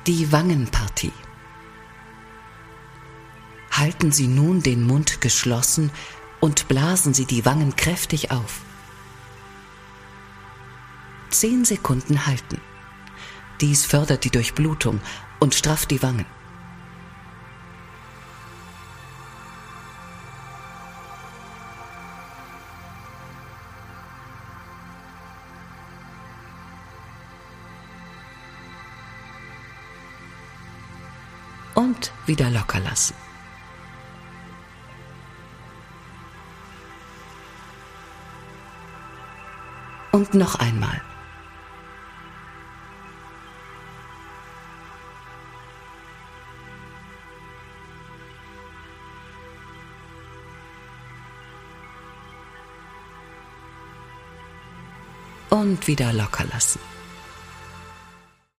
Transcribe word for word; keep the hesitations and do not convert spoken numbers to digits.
Die Wangenpartie. Halten Sie nun den Mund geschlossen und blasen Sie die Wangen kräftig auf. Zehn Sekunden halten. Dies fördert die Durchblutung und strafft die Wangen. Und wieder locker lassen. Und noch einmal. Und wieder locker lassen.